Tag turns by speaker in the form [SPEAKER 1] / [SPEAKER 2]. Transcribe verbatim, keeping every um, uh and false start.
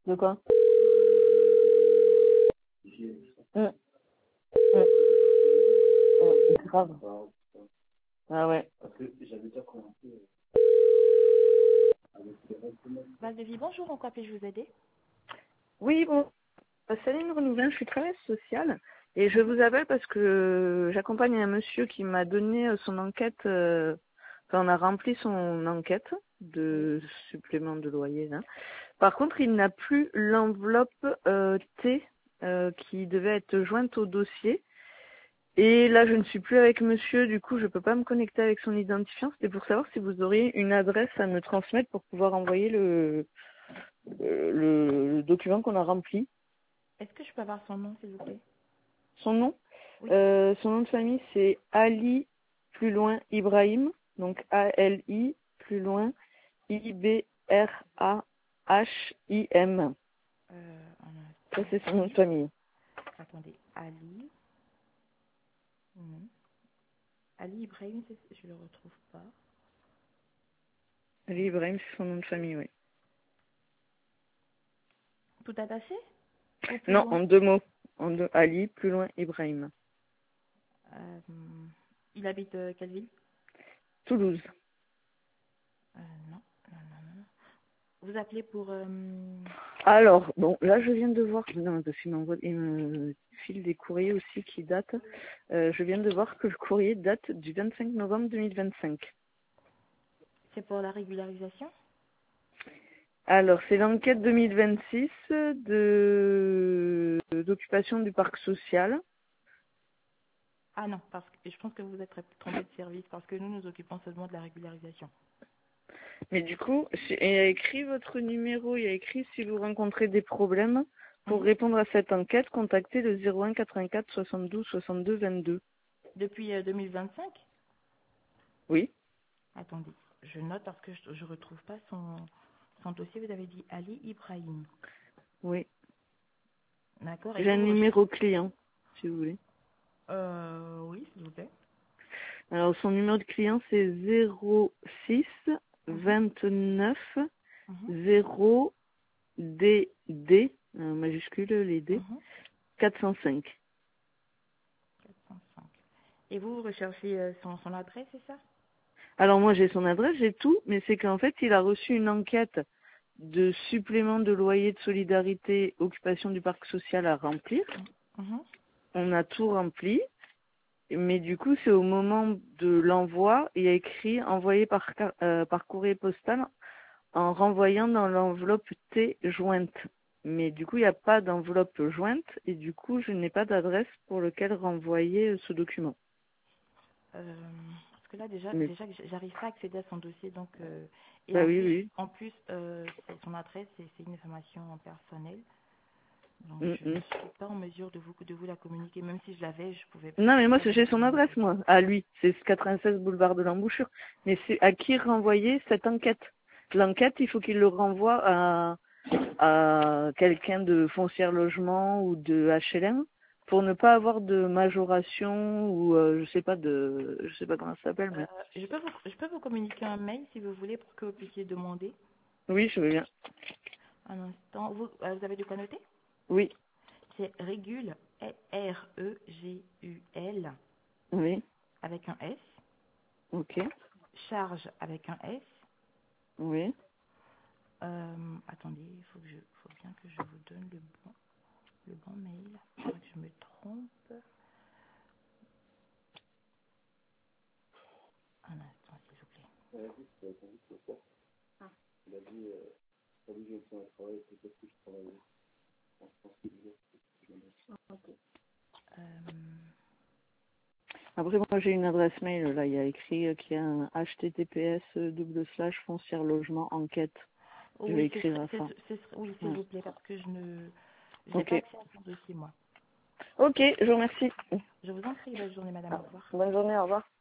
[SPEAKER 1] De quoi? Mmh. Mmh. Mmh. Grave. Ah ouais.
[SPEAKER 2] Val de Vie, bonjour, en quoi puis-je vous aider?
[SPEAKER 1] Oui, bon. Euh, Céline Renouvin, je suis travailleuse sociale et je vous appelle parce que j'accompagne un monsieur qui m'a donné euh, son enquête, euh, enfin on a rempli son enquête de supplément de loyer là. Par contre, il n'a plus l'enveloppe euh, T euh, qui devait être jointe au dossier. Et là, je ne suis plus avec monsieur, du coup, je peux pas me connecter avec son identifiant. C'était pour savoir si vous auriez une adresse à me transmettre pour pouvoir envoyer le, le, le document qu'on a rempli.
[SPEAKER 2] Est-ce que je peux avoir son nom, s'il vous plaît?
[SPEAKER 1] Son nom,
[SPEAKER 2] Oui.
[SPEAKER 1] euh, son nom de famille, c'est Ali, plus loin, Ibrahim. Donc A L I, plus loin, I B R A H I M.
[SPEAKER 2] Euh, un
[SPEAKER 1] Ça,
[SPEAKER 2] instant.
[SPEAKER 1] c'est son nom de famille.
[SPEAKER 2] Attendez, Ali. Mhm. Ali Ibrahim, c'est- je le retrouve pas.
[SPEAKER 1] Ali Ibrahim, c'est son nom de famille, oui.
[SPEAKER 2] Tout attaché ou plus
[SPEAKER 1] Non,
[SPEAKER 2] loin?
[SPEAKER 1] en deux mots. En deux, Ali, plus loin, Ibrahim.
[SPEAKER 2] Euh, il habite euh, quelle ville?
[SPEAKER 1] Toulouse.
[SPEAKER 2] euh, non, non, non, non. Vous appelez pour... euh,
[SPEAKER 1] Alors, bon, là, je viens de voir, non, parce qu'il m'envoie, il me file des courriers aussi qui datent. Euh, je viens de voir que le courrier date du vingt-cinq novembre deux mille vingt-cinq.
[SPEAKER 2] c'est pour la régularisation?
[SPEAKER 1] Alors, c'est l'enquête deux mille vingt-six de d'occupation du parc social.
[SPEAKER 2] Ah non, parce que je pense que vous êtes trompé de service parce que nous nous occupons seulement de la régularisation.
[SPEAKER 1] Mais du coup, c'est- il y a écrit votre numéro, il y a écrit si vous rencontrez des problèmes. Pour
[SPEAKER 2] Mhm.
[SPEAKER 1] répondre à cette enquête, contactez le zéro un quatre-vingt-quatre soixante-douze soixante-deux vingt-deux.
[SPEAKER 2] Depuis euh, deux mille vingt-cinq?
[SPEAKER 1] Oui,
[SPEAKER 2] Attendez, je note parce que je ne retrouve pas son, son dossier. Vous avez dit Ali Ibrahim.
[SPEAKER 1] oui.
[SPEAKER 2] D'accord, et
[SPEAKER 1] J'ai un
[SPEAKER 2] vous recherchez...
[SPEAKER 1] numéro client, si vous voulez.
[SPEAKER 2] Euh, oui, s'il vous plaît.
[SPEAKER 1] Alors, son numéro de client, c'est zéro six
[SPEAKER 2] Mhm,
[SPEAKER 1] vingt-neuf
[SPEAKER 2] mhm,
[SPEAKER 1] zéro D D, euh, majuscule les D,
[SPEAKER 2] mhm.
[SPEAKER 1] quatre cent cinq.
[SPEAKER 2] quatre cent cinq. Et vous, vous recherchez euh, son, son adresse, c'est ça?
[SPEAKER 1] Alors moi j'ai son adresse, j'ai tout, mais c'est qu'en fait il a reçu une enquête de supplément de loyer de solidarité occupation du parc social à remplir.
[SPEAKER 2] Mhm.
[SPEAKER 1] On a tout rempli, mais du coup c'est au moment de l'envoi, il y a écrit envoyé par, car- euh, par courrier postal en renvoyant dans l'enveloppe T jointe. Mais du coup il n'y a pas d'enveloppe jointe et du coup je n'ai pas d'adresse pour lequel renvoyer euh, ce document.
[SPEAKER 2] Euh, parce que là, déjà,
[SPEAKER 1] Mais
[SPEAKER 2] déjà, j'arrive pas à accéder à son dossier, donc... euh, et
[SPEAKER 1] bah
[SPEAKER 2] en
[SPEAKER 1] oui
[SPEAKER 2] plus,
[SPEAKER 1] oui.
[SPEAKER 2] en plus, euh, c'est- son adresse, c'est c'est une information personnelle. Donc,
[SPEAKER 1] Mm,
[SPEAKER 2] je ne
[SPEAKER 1] mm.
[SPEAKER 2] suis pas en mesure de vous, de vous la communiquer. Même si je l'avais, je pouvais,
[SPEAKER 1] Non,
[SPEAKER 2] je
[SPEAKER 1] mais
[SPEAKER 2] peux
[SPEAKER 1] moi,
[SPEAKER 2] pas vous la
[SPEAKER 1] j'ai son adresse,
[SPEAKER 2] communiquer.
[SPEAKER 1] moi, à lui. C'est quatre-vingt-seize boulevard de l'Embouchure. Mais c'est à qui renvoyer cette enquête? L'enquête, il faut qu'il le renvoie à, à quelqu'un de foncière logement ou de H L M pour ne pas avoir de majoration ou euh, je sais pas de, je sais pas comment ça s'appelle,
[SPEAKER 2] Euh,
[SPEAKER 1] mais
[SPEAKER 2] je peux vous, je peux vous communiquer un mail si vous voulez pour que vous puissiez demander.
[SPEAKER 1] oui, je veux bien.
[SPEAKER 2] Un instant. Vous, euh, vous avez de quoi noter?
[SPEAKER 1] Oui,
[SPEAKER 2] C'est Régul, R E G U L,
[SPEAKER 1] oui,
[SPEAKER 2] avec un S.
[SPEAKER 1] ok,
[SPEAKER 2] Charge avec un S.
[SPEAKER 1] oui.
[SPEAKER 2] Euh, attendez, il faut, que je, faut bien que je vous donne le bon, le bon mail. Pas que je me trompe. Un instant, s'il vous plaît. Euh,
[SPEAKER 1] Après, moi, j'ai une adresse mail, là, il y a écrit euh, qu'il y a un H T T P S double slash foncière logement enquête. Je vais
[SPEAKER 2] oui, ce
[SPEAKER 1] écrire
[SPEAKER 2] serait,
[SPEAKER 1] à
[SPEAKER 2] ce,
[SPEAKER 1] ça.
[SPEAKER 2] ce serait- oui, s'il
[SPEAKER 1] Ouais.
[SPEAKER 2] vous plaît, parce que je ne, j'ai
[SPEAKER 1] Ok.
[SPEAKER 2] pas accès à son dossier, moi.
[SPEAKER 1] Ok, je vous remercie.
[SPEAKER 2] Je vous en prie, bonne journée, madame, au revoir.
[SPEAKER 1] Bonne journée, au revoir.